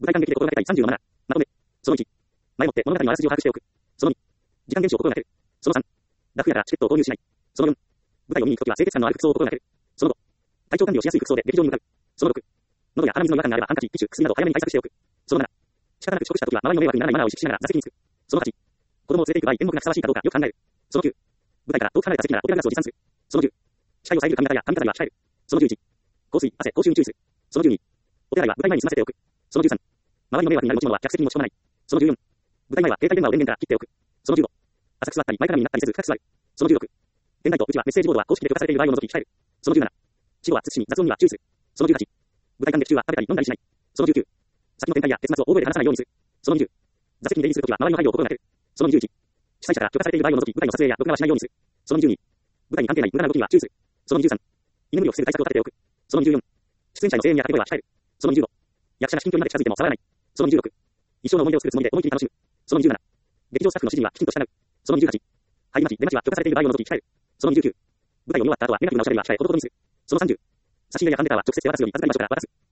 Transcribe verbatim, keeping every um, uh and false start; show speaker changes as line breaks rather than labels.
舞台観劇で心がけたいさんじゅうのなな。まとめ。そのいち。前もって物語のあらすじを把握しておく。そのに。時間厳守を心がける。そのさん。楽屋からチケットを購入しない。そのよん。舞台を見に行くときは清潔感のある服装を心がける。そのご。体調管理をしやすい服装で劇場に向かう。そのろく。喉や鼻水の違和感があればハンカチ、ティッシュ、薬など早めに対策しておく。そのなな。仕方なく遅刻したときは周りの迷惑にならないマナーを意識しながら座席につく。そのはち。子供を連れて行く場合、演目がふさわしいかどうかよく考える。そのきゅう。舞台から遠く離れた席ならオペラグラスを持参する。そのじゅう。視界を遮る髪型や髪飾りは控える。そのじゅういち。香水、汗、口臭に注意する。そのじゅうに。お手洗いは舞台前に済ませておく。そのじゅうさん。周りの迷惑になる持ち物は客席に持ち込まない。そのじゅうよん。舞台前は携帯電話を電源から切っておく。そのじゅうご。浅く座ったり前かがみになったりせず深く座る。そのじゅうろく。ペンライト、うちはメッセージボードは公式で許可されている場合を除き控える。そのじゅうなな。死後は慎み雑音には注意する。そのじゅうはち。舞台観劇中は食べたり飲んだりしない。そのじゅうきゅう。先の展開や結末を大声で話さないようにする。そのにじゅう。座席に出入りするときは周りの配慮を心がける。そのにじゅういち。主催者から許可されている場合を除き舞台の撮影や録画はしないようにする。そのにじゅうに。舞台に関係ない無駄な動きには注意する。そのにじゅうさん。居眠りを防ぐ対策を立てておく。そのにじゅうよん。出演者への声援や掛け声は控える。そのにじゅうご。役者が至近距離まで近づいても触らない。そのにじゅうろく。一生の思い出を作るつもりで思い切り楽しむ。そのにじゅうなな。劇場スタッフの指示にはきちんと従う。そのにじゅうはち。入り待ち、出待ちは許可されている場合を除き控える。そのにじゅうきゅう。舞台を見終わった後はネガティブなおしゃべりは控え、ほどほどにする。そのさんじゅう。差し入れやファンレターは直接手渡すより預かり場所から渡す。